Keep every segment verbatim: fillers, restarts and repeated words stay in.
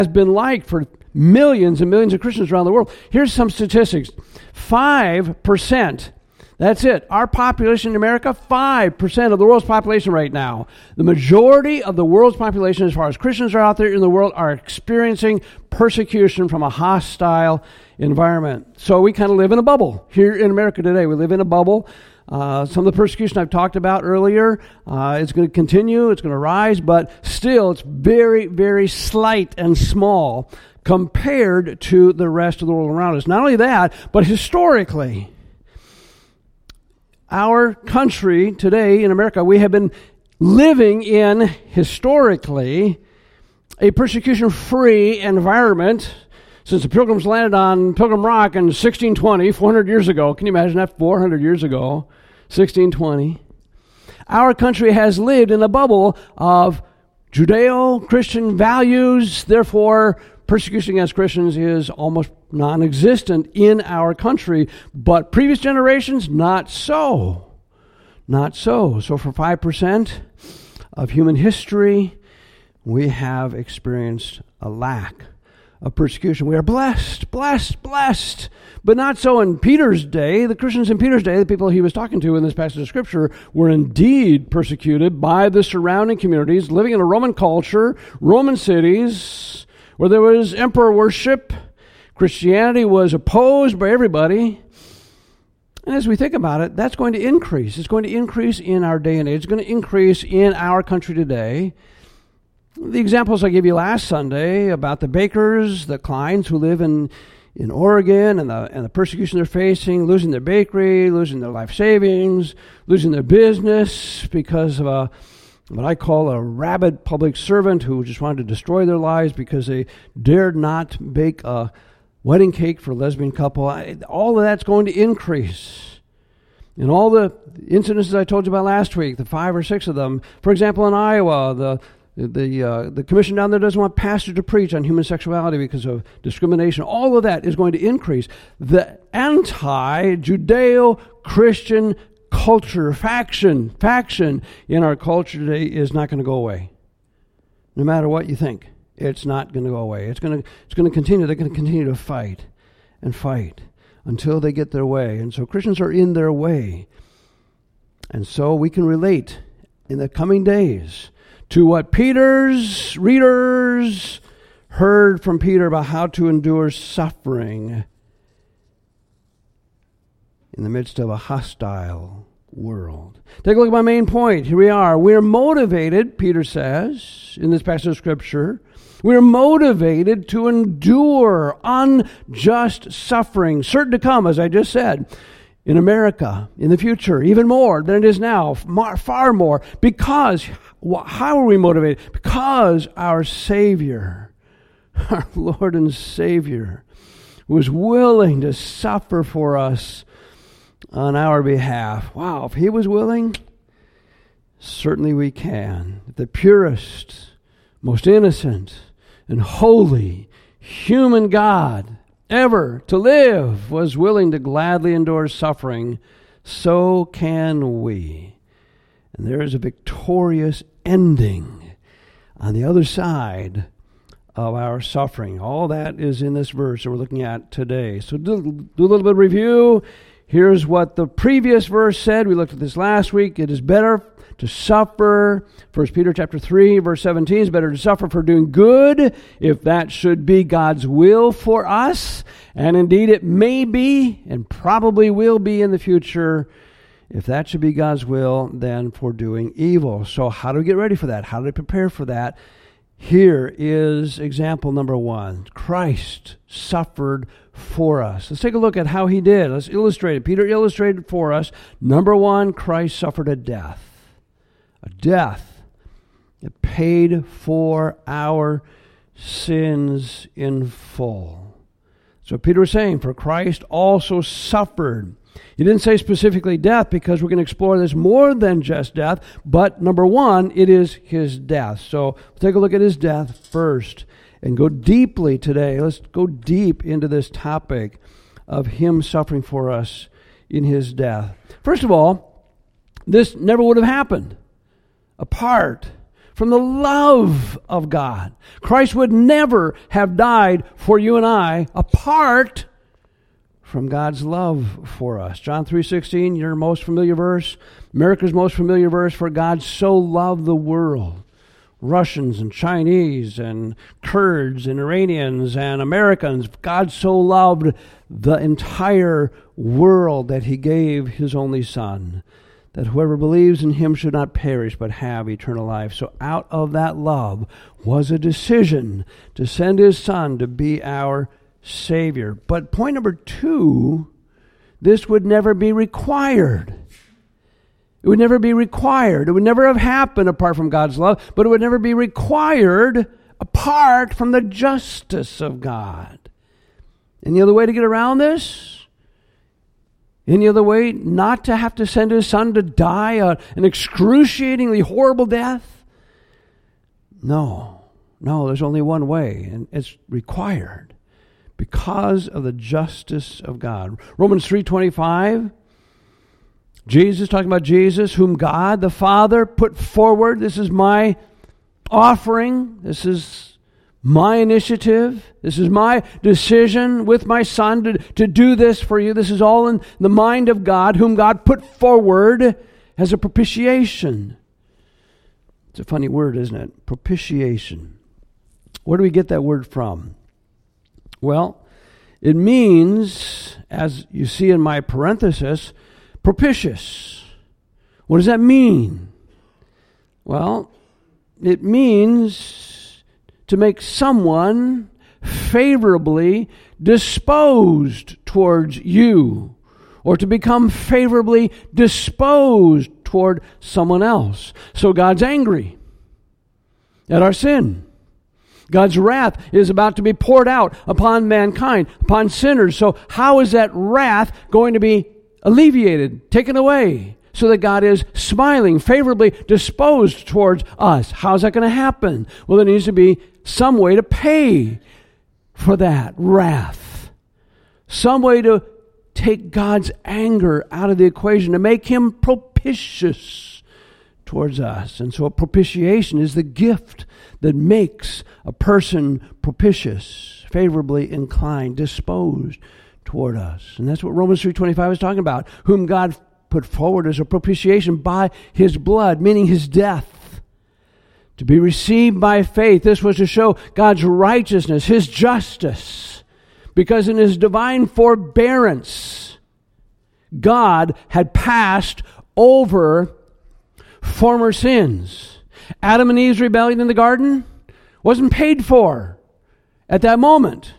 has been like for millions and millions of Christians around the world. Here's some statistics. five percent. That's it. Our population in America, five percent of the world's population right now. The majority of the world's population, as far as Christians are out there in the world, are experiencing persecution from a hostile environment. So we kind of live in a bubble here in America today. We live in a bubble. Uh, some of the persecution I've talked about earlier, uh, it's going to continue, it's going to rise, but still it's very, very slight and small compared to the rest of the world around us. Not only that, but historically, our country today in America, we have been living in, historically, a persecution-free environment since the Pilgrims landed on Pilgrim Rock in sixteen twenty, four hundred years ago. Can you imagine that? four hundred years ago, sixteen twenty. Our country has lived in a bubble of Judeo-Christian values. Therefore, persecution against Christians is almost non-existent in our country. But previous generations, not so. Not so. So for five percent of human history, we have experienced a lack of persecution. We are blessed, blessed, blessed. But not so in Peter's day. The Christians in Peter's day, the people he was talking to in this passage of Scripture, were indeed persecuted by the surrounding communities, living in a Roman culture, Roman cities, where there was emperor worship. Christianity was opposed by everybody. And as we think about it, that's going to increase. It's going to increase in our day and age. It's going to increase in our country today. The examples I gave you last Sunday about the bakers, the Kleins who live in, in Oregon, and the, and the persecution they're facing, losing their bakery, losing their life savings, losing their business because of a what I call a rabid public servant who just wanted to destroy their lives because they dared not bake a wedding cake for a lesbian couple. All of that's going to increase. And all the incidences I told you about last week, the five or six of them, for example, in Iowa, the The uh, the commission down there doesn't want pastors to preach on human sexuality because of discrimination. All of that is going to increase. The anti-Judeo-Christian culture, faction, faction in our culture today is not going to go away. No matter what you think, it's not going to go away. It's going to it's going to continue. They're going to continue to fight and fight until they get their way. And so Christians are in their way. And so we can relate in the coming days to what Peter's readers heard from Peter about how to endure suffering in the midst of a hostile world. Take a look at my main point. Here we are. We're motivated, Peter says, in this passage of Scripture, we're motivated to endure unjust suffering, certain to come, as I just said, in America, in the future, even more than it is now, far more, because, how are we motivated? Because our Savior, our Lord and Savior, was willing to suffer for us on our behalf. Wow, if He was willing, certainly we can. The purest, most innocent, and holy human God ever to live was willing to gladly endure suffering, so can we. And there is a victorious ending on the other side of our suffering. All that is in this verse that we're looking at today. So do, do a little bit of review. Here's what the previous verse said. We looked at this last week. It is better to suffer. First Peter chapter three, verse seventeen, it's better to suffer for doing good, if that should be God's will for us. And indeed it may be, and probably will be in the future, if that should be God's will, than for doing evil. So how do we get ready for that? How do we prepare for that? Here is example number one. Christ suffered for us. Let's take a look at how He did. Let's illustrate it. Peter illustrated for us. Number one, Christ suffered a death. A death that paid for our sins in full. So Peter was saying, for Christ also suffered. He didn't say specifically death, because we're going to explore this more than just death. But number one, it is His death. So we'll take a look at His death first and go deeply today. Let's go deep into this topic of Him suffering for us in His death. First of all, this never would have happened apart from the love of God. Christ would never have died for you and I apart from God's love for us. John three sixteen, your most familiar verse, America's most familiar verse, for God so loved the world. Russians and Chinese and Kurds and Iranians and Americans, God so loved the entire world that he gave his only Son, that whoever believes in him should not perish but have eternal life. So out of that love was a decision to send his Son to be our Savior. But point number two, this would never be required. It would never be required. It would never have happened apart from God's love, but it would never be required apart from the justice of God. Any other way to get around this? Any other way not to have to send his Son to die a, an excruciatingly horrible death? No. No, there's only one way, and it's required because of the justice of God. Romans three twenty-five, Jesus, talking about Jesus, whom God the Father put forward. This is my offering. This is my initiative. This is my decision with my Son to, to do this for you. This is all in the mind of God, whom God put forward as a propitiation. It's a funny word, isn't it? Propitiation. Where do we get that word from? Well, it means, as you see in my parenthesis, propitious. What does that mean? Well, it means to make someone favorably disposed towards you, or to become favorably disposed toward someone else. So God's angry at our sin. God's wrath is about to be poured out upon mankind, upon sinners. So how is that wrath going to be alleviated, taken away, so that God is smiling, favorably disposed towards us? How's that going to happen? Well, there needs to be some way to pay for that wrath. Some way to take God's anger out of the equation, to make him propitious towards us. And so a propitiation is the gift that makes a person propitious, favorably inclined, disposed toward us. And that's what Romans three twenty-five is talking about, whom God put forward as a propitiation by his blood, meaning his death, to be received by faith. This was to show God's righteousness, his justice, because in his divine forbearance, God had passed over former sins. Adam and Eve's rebellion in the garden wasn't paid for at that moment.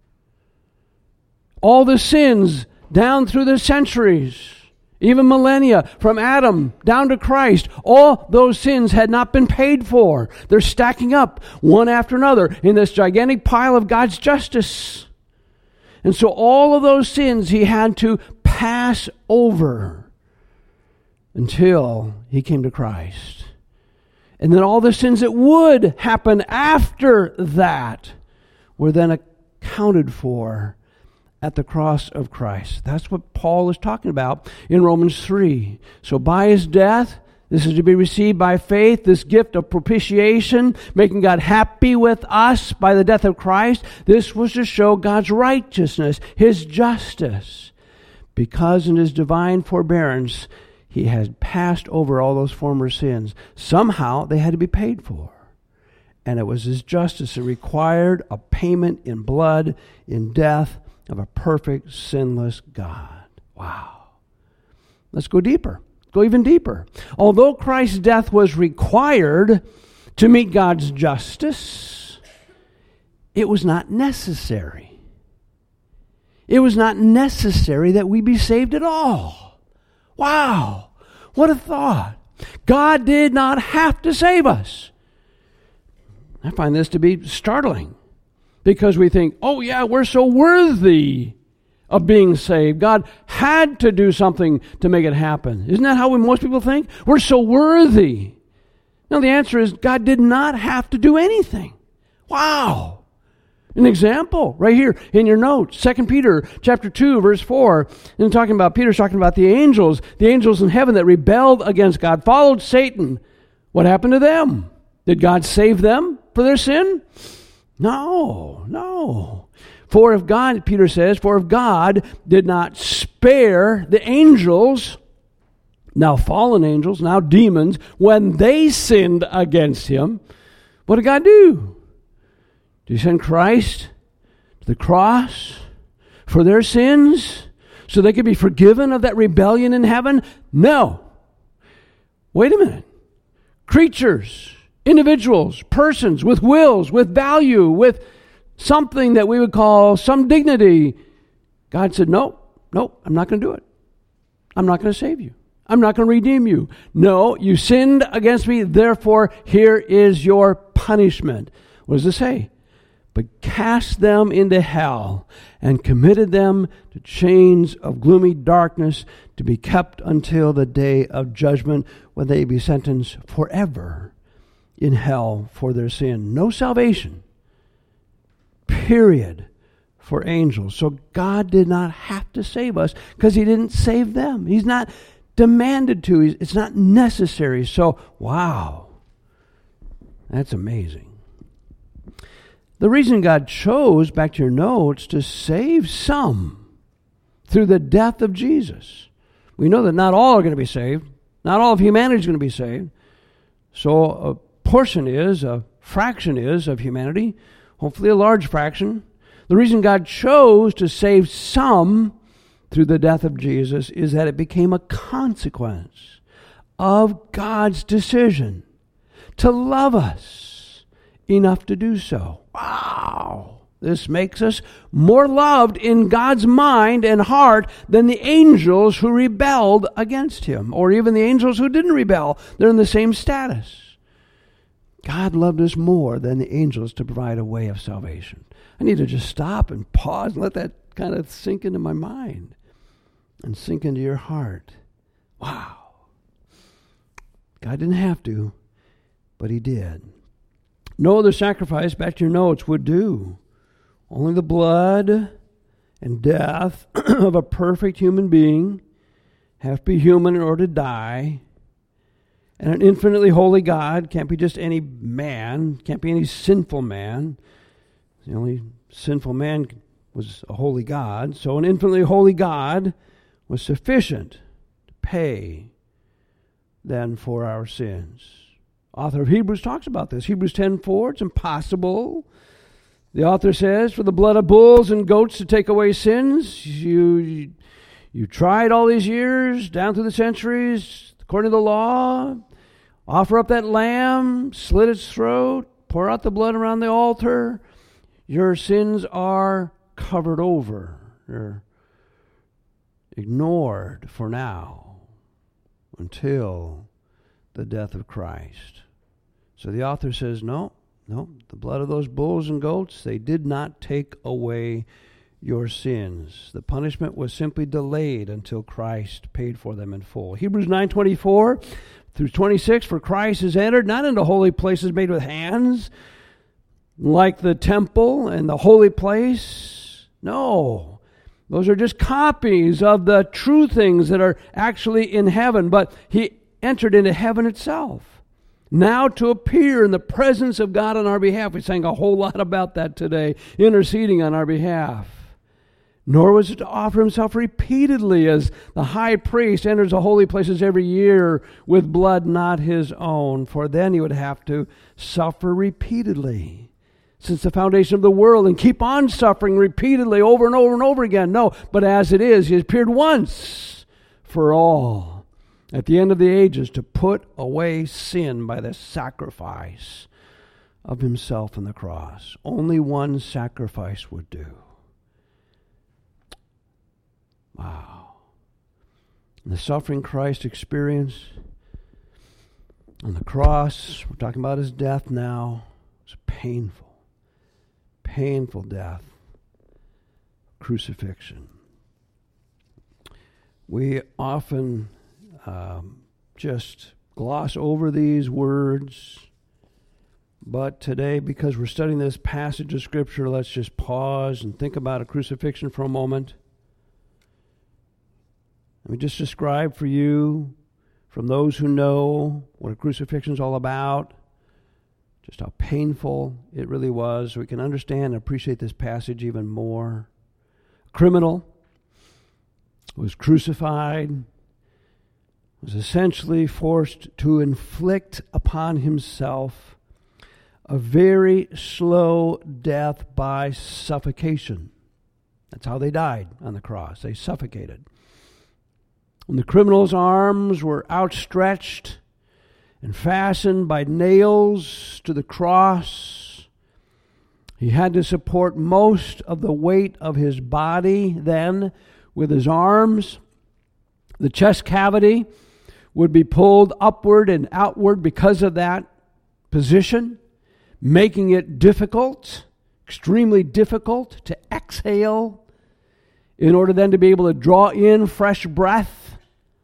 All the sins down through the centuries, even millennia, from Adam down to Christ, all those sins had not been paid for. They're stacking up one after another in this gigantic pile of God's justice. And so all of those sins he had to pass over until he came to Christ. And then all the sins that would happen after that were then accounted for at the cross of Christ. That's what Paul is talking about in Romans three. So by his death, this is to be received by faith, this gift of propitiation, making God happy with us by the death of Christ. This was to show God's righteousness, his justice, because in his divine forbearance, he had passed over all those former sins. Somehow they had to be paid for. And it was his justice that required a payment in blood, in death, of a perfect, sinless God. Wow. Let's go deeper. Go even deeper. Although Christ's death was required to meet God's justice, it was not necessary. It was not necessary that we be saved at all. Wow. What a thought. God did not have to save us. I find this to be startling. Because we think, oh yeah, we're so worthy of being saved. God had to do something to make it happen. Isn't that how we, most people think? We're so worthy. No, the answer is God did not have to do anything. Wow. An example right here in your notes. Second Peter chapter two, verse four. And talking about, Peter's talking about the angels, the angels in heaven that rebelled against God, followed Satan. What happened to them? Did God save them for their sin? No, no. For if God, Peter says, for if God did not spare the angels, now fallen angels, now demons, when they sinned against him, what did God do? Did he send Christ to the cross for their sins so they could be forgiven of that rebellion in heaven? No. Wait a minute. Creatures, individuals, persons with wills, with value, with something that we would call some dignity. God said, no, no, I'm not going to do it. I'm not going to save you. I'm not going to redeem you. No, you sinned against me, therefore here is your punishment. What does it say? But cast them into hell and committed them to chains of gloomy darkness to be kept until the day of judgment, when they be sentenced forever in hell for their sin. No salvation, period, for angels. So God did not have to save us because he didn't save them. He's not demanded to. It's not necessary. So, wow, that's amazing. The reason God chose, back to your notes, to save some through the death of Jesus. We know that not all are going to be saved. Not all of humanity is going to be saved. So a portion is, a fraction is of humanity, hopefully a large fraction. The reason God chose to save some through the death of Jesus is that it became a consequence of God's decision to love us enough to do so. Wow! This makes us more loved in God's mind and heart than the angels who rebelled against him, or even the angels who didn't rebel. They're in the same status. God loved us more than the angels to provide a way of salvation. I need to just stop and pause and let that kind of sink into my mind and sink into your heart. Wow. God didn't have to, but he did. No other sacrifice, back to your notes, would do. Only the blood and death of a perfect human being have to be human in order to die. And an infinitely holy God can't be just any man, can't be any sinful man. The only sinful man was a holy God. So an infinitely holy God was sufficient to pay then for our sins. Author of Hebrews talks about this. Hebrews ten four, it's impossible. The author says, for the blood of bulls and goats to take away sins, you, you tried all these years, down through the centuries, according to the law, offer up that lamb, slit its throat, pour out the blood around the altar. Your sins are covered over. They're ignored for now until the death of Christ. So the author says, no, no, the blood of those bulls and goats, they did not take away your sins. The punishment was simply delayed until Christ paid for them in full. Hebrews nine twenty-four through twenty-six, for Christ is entered not into holy places made with hands, like the temple and the holy place. No, those are just copies of the true things that are actually in heaven. But he entered into heaven itself, now to appear in the presence of God on our behalf. We sang a whole lot about that today, interceding on our behalf. Nor was it to offer himself repeatedly, as the high priest enters the holy places every year with blood not his own, for then he would have to suffer repeatedly since the foundation of the world, and keep on suffering repeatedly over and over and over again. No, but as it is, he appeared once for all at the end of the ages to put away sin by the sacrifice of himself on the cross. Only one sacrifice would do. Wow. And the suffering Christ experienced on the cross, we're talking about his death now, was painful. Painful death, crucifixion. We often um, just gloss over these words, but today, because we're studying this passage of Scripture, let's just pause and think about a crucifixion for a moment. Let me just describe for you, from those who know what a crucifixion is all about, just how painful it really was. We can understand and appreciate this passage even more. A criminal was crucified, was essentially forced to inflict upon himself a very slow death by suffocation. That's how they died on the cross. They suffocated. When the criminal's arms were outstretched and fastened by nails to the cross, he had to support most of the weight of his body then with his arms. The chest cavity would be pulled upward and outward because of that position, making it difficult, extremely difficult to exhale in order then to be able to draw in fresh breath.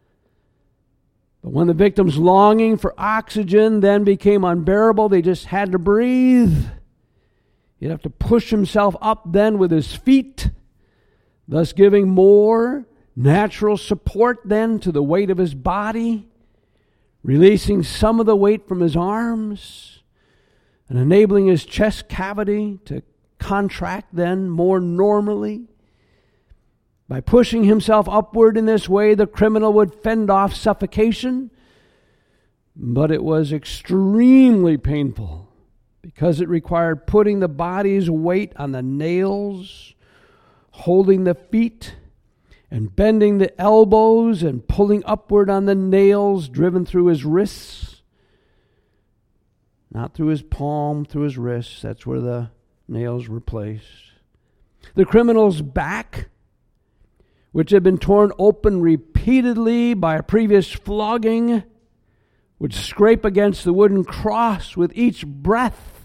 But when the victim's longing for oxygen then became unbearable, they just had to breathe. He'd have to push himself up then with his feet, thus giving more natural support then to the weight of his body, releasing some of the weight from his arms, and enabling his chest cavity to contract then more normally. By pushing himself upward in this way, the criminal would fend off suffocation, but it was extremely painful because it required putting the body's weight on the nails, holding the feet, and bending the elbows and pulling upward on the nails driven through his wrists. Not through his palm, through his wrists. That's where the nails were placed. The criminal's back, which had been torn open repeatedly by a previous flogging, would scrape against the wooden cross with each breath.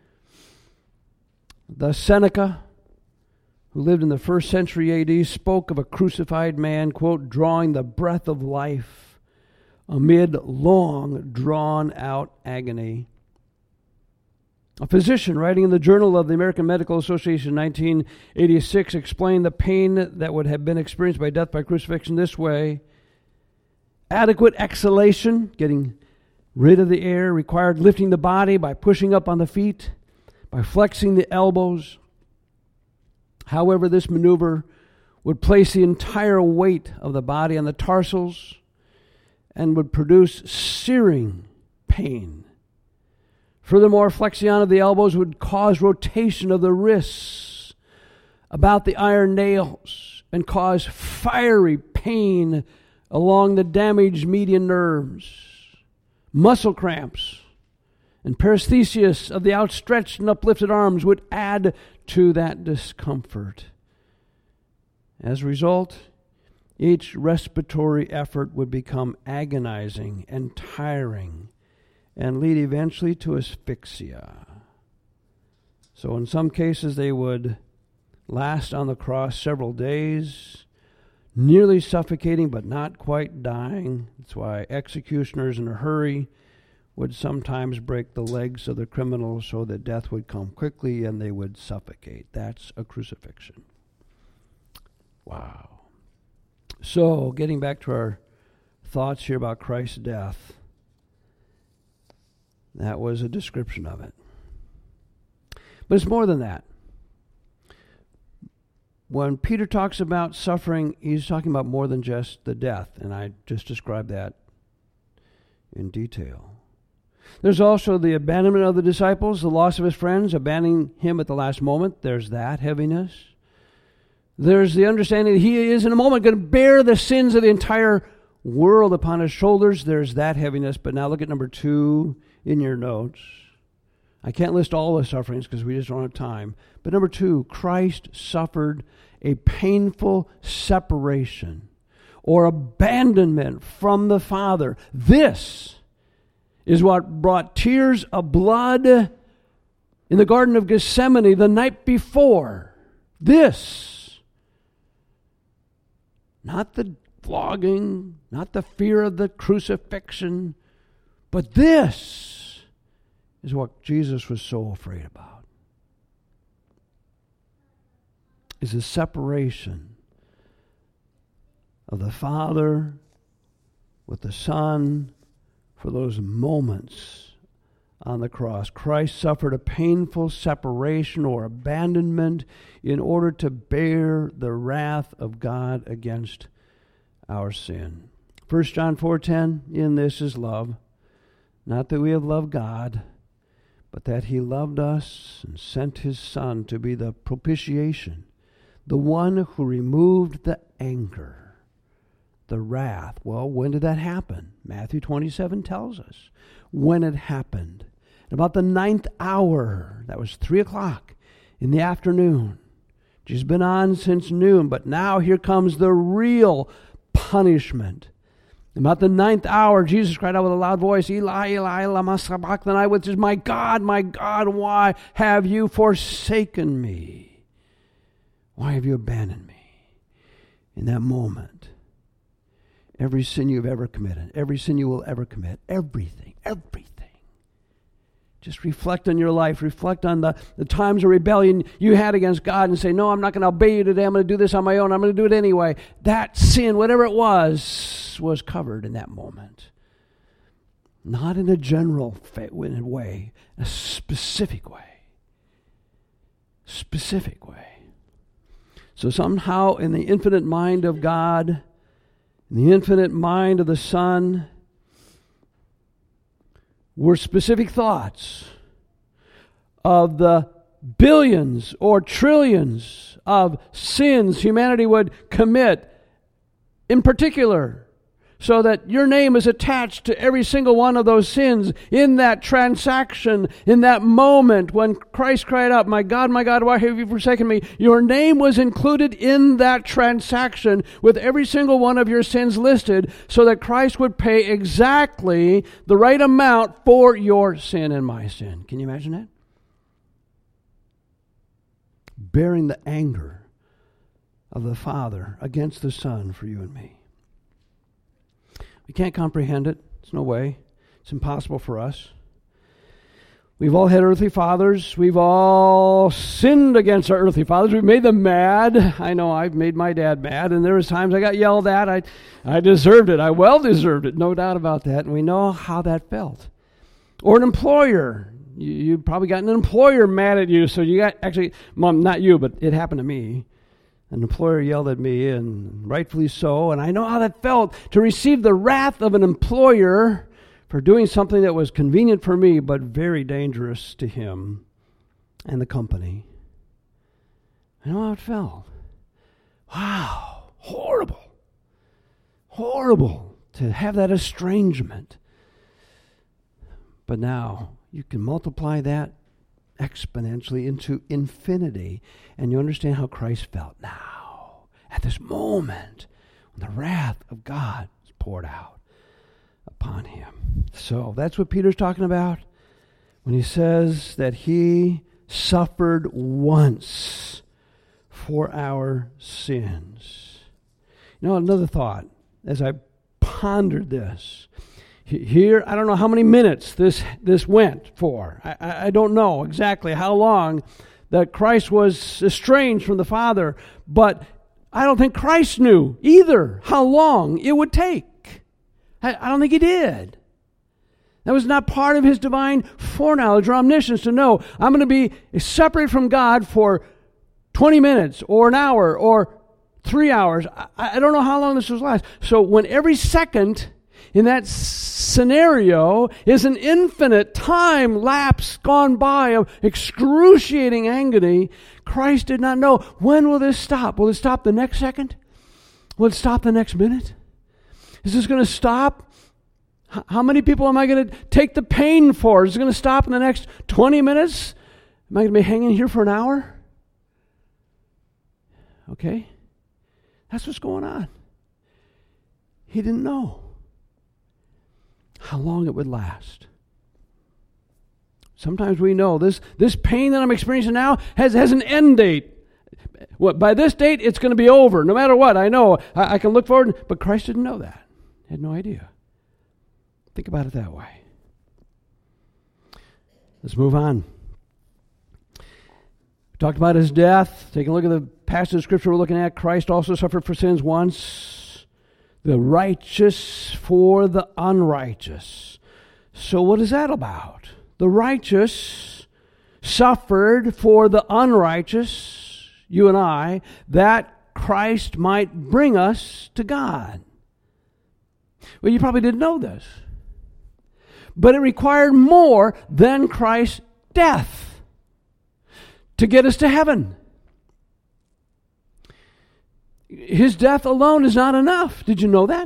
Thus Seneca, who lived in the first century A D, spoke of a crucified man, quote, drawing the breath of life amid long, drawn-out agony. A physician writing in the Journal of the American Medical Association in nineteen eighty-six explained the pain that would have been experienced by death by crucifixion this way. Adequate exhalation, getting rid of the air, required lifting the body by pushing up on the feet, by flexing the elbows. However, this maneuver would place the entire weight of the body on the tarsals and would produce searing pain. Furthermore, flexion of the elbows would cause rotation of the wrists about the iron nails and cause fiery pain along the damaged median nerves. Muscle cramps and paresthesias of the outstretched and uplifted arms would add to that discomfort. As a result, each respiratory effort would become agonizing and tiring and lead eventually to asphyxia. So in some cases they would last on the cross several days, nearly suffocating but not quite dying. That's why executioners in a hurry would sometimes break the legs of the criminals so that death would come quickly and they would suffocate. That's a crucifixion. Wow. So, getting back to our thoughts here about Christ's death, that was a description of it. But it's more than that. When Peter talks about suffering, he's talking about more than just the death, and I just described that in detail. There's also the abandonment of the disciples, the loss of his friends, abandoning him at the last moment. There's that heaviness. There's the understanding that he is in a moment going to bear the sins of the entire world upon his shoulders. There's that heaviness. But now look at number two in your notes. I can't list all the sufferings because we just don't have time. But number two, Christ suffered a painful separation or abandonment from the Father. This is what brought tears of blood in the Garden of Gethsemane the night before. This, not the flogging, not the fear of the crucifixion, but this is what Jesus was so afraid about. Is the separation of the Father with the Son for those moments on the cross. Christ suffered a painful separation or abandonment in order to bear the wrath of God against our sin. First John four ten, in this is love, not that we have loved God, but that he loved us and sent his Son to be the propitiation, the one who removed the anger, the wrath. Well, when did that happen? Matthew twenty-seven tells us when it happened. At about the ninth hour, that was three o'clock in the afternoon. Jesus has been on since noon, but now here comes the real punishment. About the ninth hour, Jesus cried out with a loud voice, Eli, Eli, lama sabachthani, which is, my God, my God, why have you forsaken me? Why have you abandoned me? In that moment, every sin you've ever committed, every sin you will ever commit, everything, everything. Just reflect on your life. Reflect on the, the times of rebellion you had against God and say, no, I'm not going to obey you today. I'm going to do this on my own. I'm going to do it anyway. That sin, whatever it was, was covered in that moment. Not in a general way, a specific way. Specific way. So somehow in the infinite mind of God, in the infinite mind of the Son, were specific thoughts of the billions or trillions of sins humanity would commit in particular, so that your name is attached to every single one of those sins in that transaction, in that moment when Christ cried out, my God, my God, why have you forsaken me? Your name was included in that transaction with every single one of your sins listed, so that Christ would pay exactly the right amount for your sin and my sin. Can you imagine that? Bearing the anger of the Father against the Son for you and me. We can't comprehend it. There's no way. It's impossible for us. We've all had earthly fathers. We've all sinned against our earthly fathers. We've made them mad. I know I've made my dad mad, and there was times I got yelled at. I, I deserved it. I well deserved it. No doubt about that. And we know how that felt. Or an employer. You, you probably got an employer mad at you, so you got, actually, Mom, not you, but it happened to me. An employer yelled at me, and rightfully so, and I know how that felt, to receive the wrath of an employer for doing something that was convenient for me, but very dangerous to him and the company. I know how it felt. Wow, horrible. Horrible to have that estrangement. But now, you can multiply that exponentially into infinity, and you understand how Christ felt now, at this moment, when the wrath of God is poured out upon him. So that's what Peter's talking about when he says that he suffered once for our sins. You know, another thought, as I pondered this, here, I don't know how many minutes this this went for. I, I don't know exactly how long that Christ was estranged from the Father, but I don't think Christ knew either how long it would take. I, I don't think he did. That was not part of his divine foreknowledge or omniscience to know, I'm going to be separated from God for twenty minutes or an hour or three hours. I, I don't know how long this was last. So when every second in that scenario is an infinite time lapse gone by of excruciating agony, Christ did not know, when will this stop? Will it stop the next second? Will it stop the next minute? Is this going to stop? How many people am I going to take the pain for? Is it going to stop in the next twenty minutes? Am I going to be hanging here for an hour? Okay? That's what's going on. He didn't know how long it would last. Sometimes we know this, this pain that I'm experiencing now has, has an end date. What, by this date, it's going to be over. No matter what, I know. I, I can look forward. But Christ didn't know that. He had no idea. Think about it that way. Let's move on. We talked about his death. Taking a look at the passage of Scripture we're looking at. Christ also suffered for sins once. The righteous for the unrighteous. So what is that about? the righteous suffered for the unrighteous, you and I, that Christ might bring us to God. Well, you probably didn't know this. But it required more than Christ's death to get us to heaven. His death alone is not enough. Did you know that?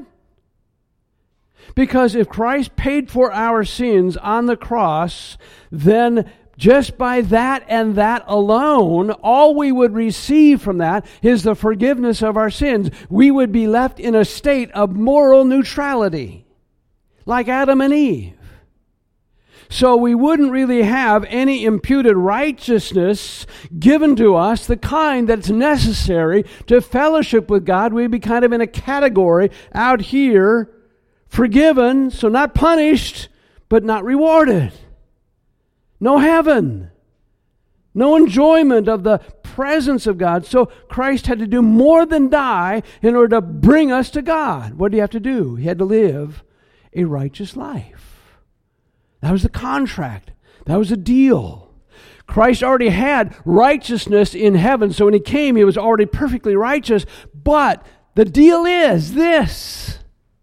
Because if Christ paid for our sins on the cross, then just by that and that alone, all we would receive from that is the forgiveness of our sins. We would be left in a state of moral neutrality, like Adam and Eve. So we wouldn't really have any imputed righteousness given to us, the kind that's necessary to fellowship with God. We'd be kind of in a category out here, forgiven, so not punished, but not rewarded. No heaven. No enjoyment of the presence of God. So Christ had to do more than die in order to bring us to God. What did he have to do? He had to live a righteous life. That was the contract. That was the deal. Christ already had righteousness in heaven, so when he came, he was already perfectly righteous. But the deal is this.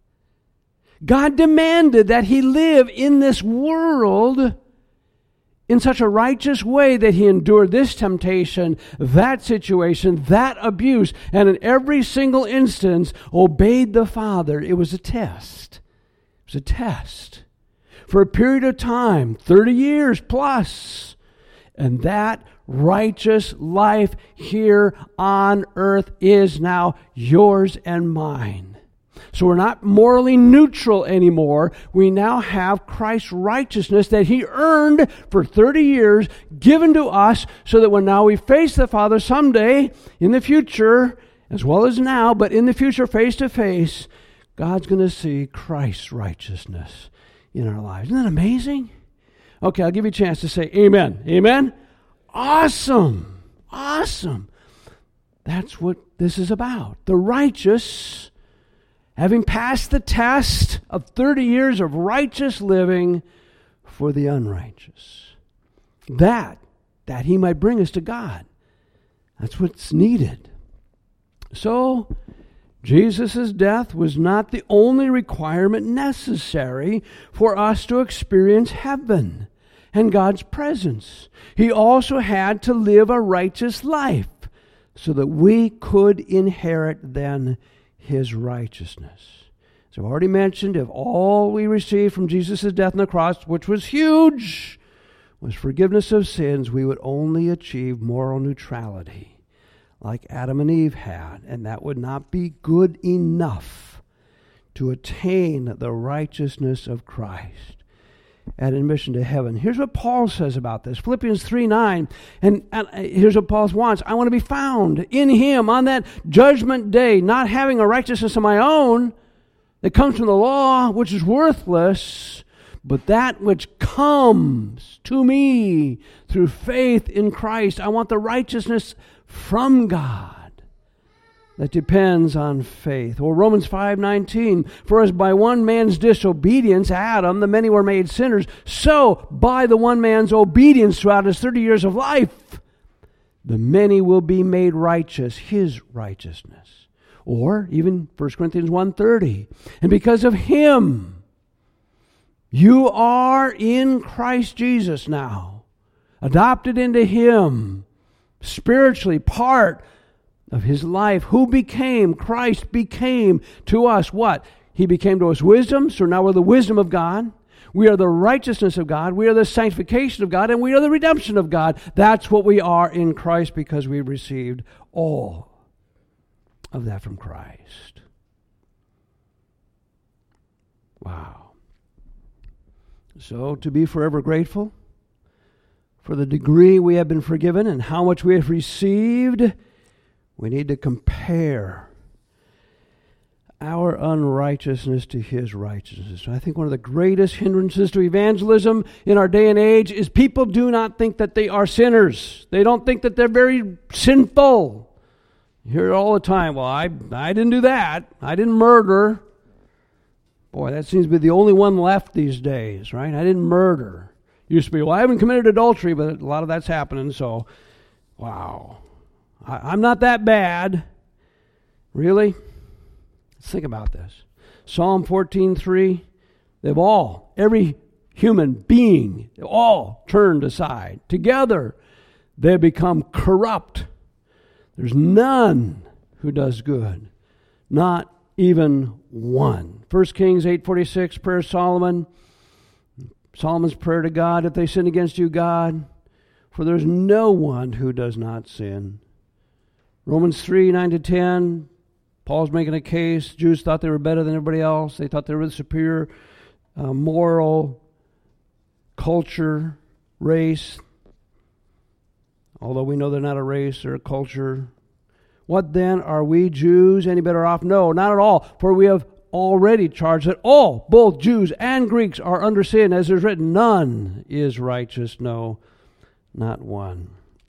God demanded that he live in this world in such a righteous way that he endured this temptation, that situation, that abuse, and in every single instance obeyed the Father. It was a test. It was a test. For a period of time, thirty years plus. And that righteous life here on earth is now yours and mine. So we're not morally neutral anymore. We now have Christ's righteousness that he earned for thirty years, given to us, so that when now we face the Father someday in the future, as well as now, but in the future face to face, God's going to see Christ's righteousness in our lives. Isn't that amazing? Okay, I'll give you a chance to say amen. Amen? Awesome. Awesome. That's what this is about. The righteous, having passed the test of thirty years of righteous living for the unrighteous. That, that he might bring us to God. That's what's needed. So, Jesus' death was not the only requirement necessary for us to experience heaven and God's presence. He also had to live a righteous life so that we could inherit then his righteousness. So I've already mentioned, if all we received from Jesus' death on the cross, which was huge, was forgiveness of sins, we would only achieve moral neutrality, like Adam and Eve had, and that would not be good enough to attain the righteousness of Christ and admission to heaven. Here's what Paul says about this. Philippians three nine, and, and here's what Paul wants. I want to be found in him on that judgment day, not having a righteousness of my own that comes from the law, which is worthless, but that which comes to me through faith in Christ. I want the righteousness from God that depends on faith. Or Romans five nineteen, for as by one man's disobedience, Adam, the many were made sinners, so by the one man's obedience throughout his thirty years of life, the many will be made righteous, his righteousness. Or even First Corinthians one thirty, and because of him, you are in Christ Jesus now, adopted into him, spiritually part of his life, who became, Christ became to us what? He became to us wisdom, so now we're the wisdom of God. We are the righteousness of God. We are the sanctification of God, and we are the redemption of God. That's what we are in Christ because we received all of that from Christ. Wow. So to be forever grateful for the degree we have been forgiven and how much we have received, we need to compare our unrighteousness to his righteousness. I think one of the greatest hindrances to evangelism in our day and age is people do not think that they are sinners. They don't think that they're very sinful. You hear it all the time. Well, I, I didn't do that. I didn't murder. Boy, that seems to be the only one left these days, right? I didn't murder. Used to be, well, I haven't committed adultery, but a lot of that's happening, so, wow. I, I'm not that bad. Really? Let's think about this. Psalm fourteen three, they've all, every human being, all turned aside. Together, they become corrupt. There's none who does good, not even one. First Kings eight forty-six, prayer of Solomon. Solomon's prayer to God, if they sin against you, God, for there's no one who does not sin. Romans three, nine to ten, Paul's making a case. Jews thought they were better than everybody else. They thought they were the superior uh, moral culture, race. Although we know they're not a race, they're a culture. What then, are we Jews any better off? No, not at all. For we have already charged that all, both Jews and Greeks, are under sin. As is written, none is righteous, no, not one.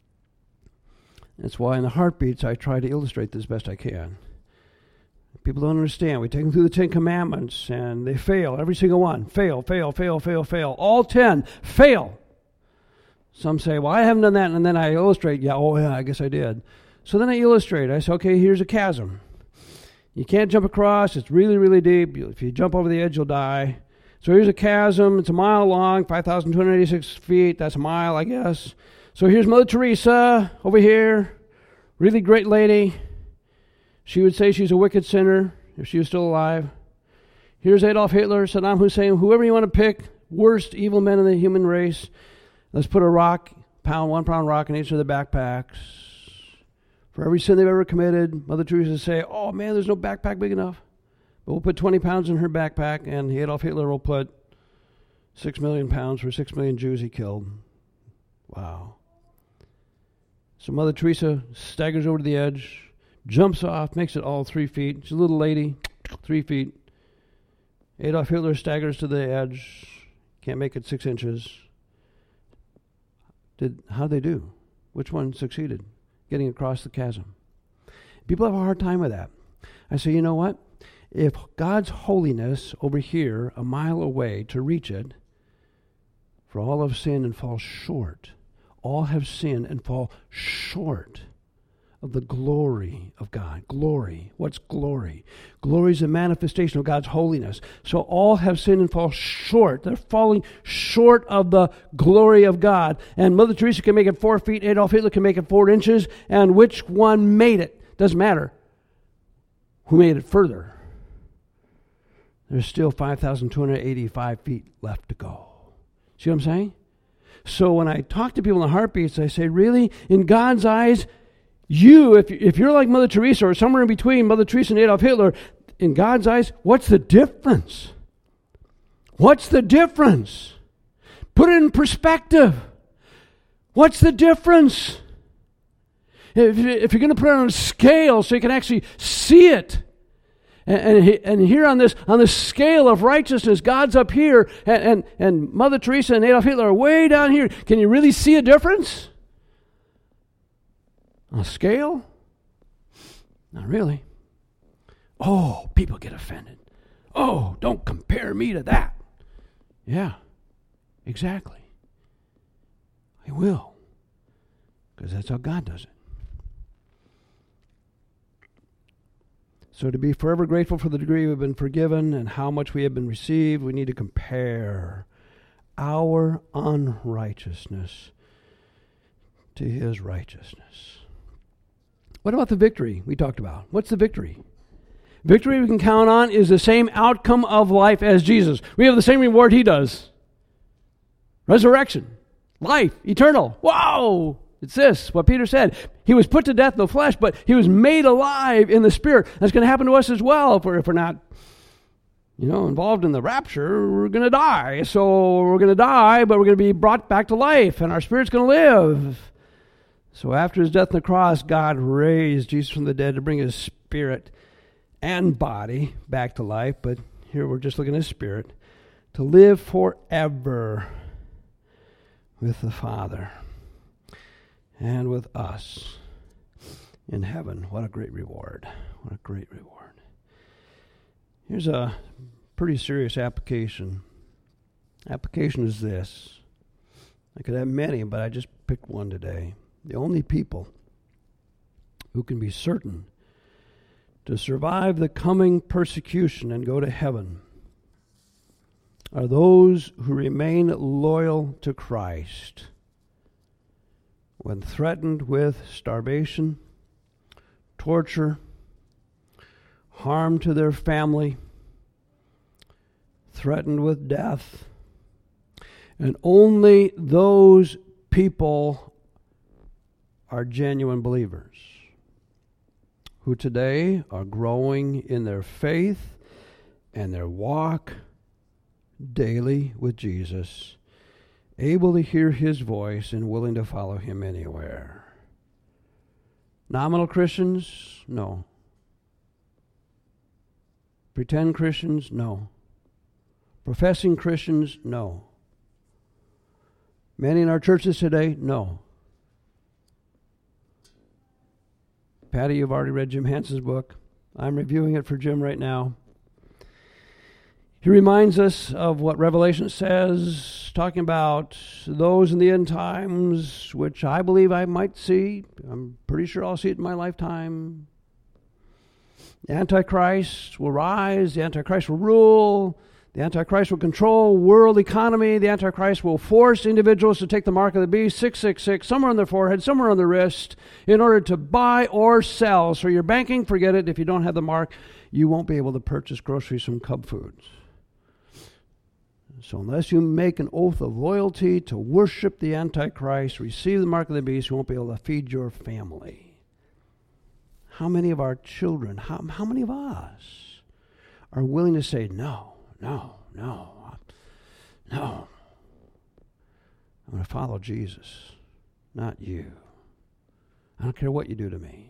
That's why in the heartbeats I try to illustrate this best I can. People don't understand. We take them through the Ten Commandments, and they fail. Every single one. Fail, fail, fail, fail, fail. All ten fail. Some say, well, I haven't done that. And then I illustrate, yeah, oh, yeah, I guess I did. So then I illustrate. I say, okay, here's a chasm. You can't jump across. It's really, really deep. If you jump over the edge, you'll die. So here's a chasm. It's a mile long, five thousand two hundred eighty-six feet. That's a mile, I guess. So here's Mother Teresa over here. Really great lady. She would say she's a wicked sinner if she was still alive. Here's Adolf Hitler, Saddam Hussein, whoever you want to pick, worst evil men in the human race. Let's put a rock, pound, one pound rock in each of their backpacks. For every sin they've ever committed, Mother Teresa would say, oh man, there's no backpack big enough. But we'll put twenty pounds in her backpack, and Adolf Hitler will put six million pounds for six million Jews he killed. Wow. So Mother Teresa staggers over to the edge, jumps off, makes it all three feet. She's a little lady, three feet. Adolf Hitler staggers to the edge, can't make it six inches. Did how'd they do? Which one succeeded? Getting across the chasm. People have a hard time with that. I say, you know what? If God's holiness over here, a mile away to reach it, for all have sinned and fall short. All have sinned and fall short of the glory of God. Glory. What's glory? Glory is a manifestation of God's holiness. So all have sinned and fall short. They're falling short of the glory of God. And Mother Teresa can make it four feet. Adolf Hitler can make it four inches. And which one made it? Doesn't matter. Who made it further? There's still five thousand two hundred eighty-five feet left to go. See what I'm saying? So when I talk to people in the heartbeats, I say, really? In God's eyes, you, if, if you're like Mother Teresa or somewhere in between Mother Teresa and Adolf Hitler, in God's eyes, what's the difference? What's the difference? Put it in perspective. What's the difference? If, if you're going to put it on a scale so you can actually see it, and, and, and here on this on the scale of righteousness, God's up here, and, and, and Mother Teresa and Adolf Hitler are way down here. Can you really see a difference? On a scale? Not really. Oh, people get offended. Oh, don't compare me to that. Yeah, exactly. I will. Because that's how God does it. So to be forever grateful for the degree we've been forgiven and how much we have been received, we need to compare our unrighteousness to His righteousness. What about the victory we talked about? What's the victory? Victory we can count on is the same outcome of life as Jesus. We have the same reward He does. Resurrection. Life. Eternal. Whoa! It's this, what Peter said. He was put to death in the flesh, but He was made alive in the Spirit. That's going to happen to us as well if we're, if we're not, you know, involved in the rapture. We're going to die. So we're going to die, but we're going to be brought back to life, and our spirit's going to live. So after His death on the cross, God raised Jesus from the dead to bring His spirit and body back to life. But here we're just looking at His spirit to live forever with the Father and with us in heaven. What a great reward. What a great reward. Here's a pretty serious application. Application is this. I could have many, but I just picked one today. The only people who can be certain to survive the coming persecution and go to heaven are those who remain loyal to Christ when threatened with starvation, torture, harm to their family, threatened with death. And only those people are genuine believers who today are growing in their faith and their walk daily with Jesus, able to hear his voice and willing to follow him anywhere. Nominal Christians? No. Pretend Christians? No. Professing Christians? No. Many in our churches today? No. Patty, you've already read Jim Hanson's book. I'm reviewing it for Jim right now. He reminds us of what Revelation says, talking about those in the end times, which I believe I might see. I'm pretty sure I'll see it in my lifetime. The Antichrist will rise. The Antichrist will rule. The Antichrist will control world economy. The Antichrist will force individuals to take the mark of the beast, six six six, somewhere on their forehead, somewhere on their wrist, in order to buy or sell. So your banking, forget it. If you don't have the mark, you won't be able to purchase groceries from Cub Foods. So unless you make an oath of loyalty to worship the Antichrist, receive the mark of the beast, you won't be able to feed your family. How many of our children, how, how many of us are willing to say, no, no, no, no. I'm going to follow Jesus, not you. I don't care what you do to me.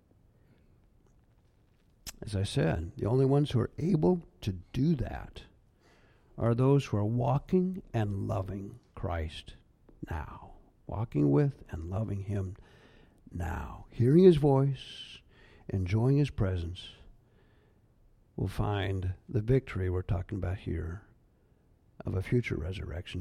As I said, the only ones who are able to do that are those who are walking and loving Christ now. Walking with and loving him now. Hearing his voice, enjoying his presence, will find the victory we're talking about here of a future resurrection.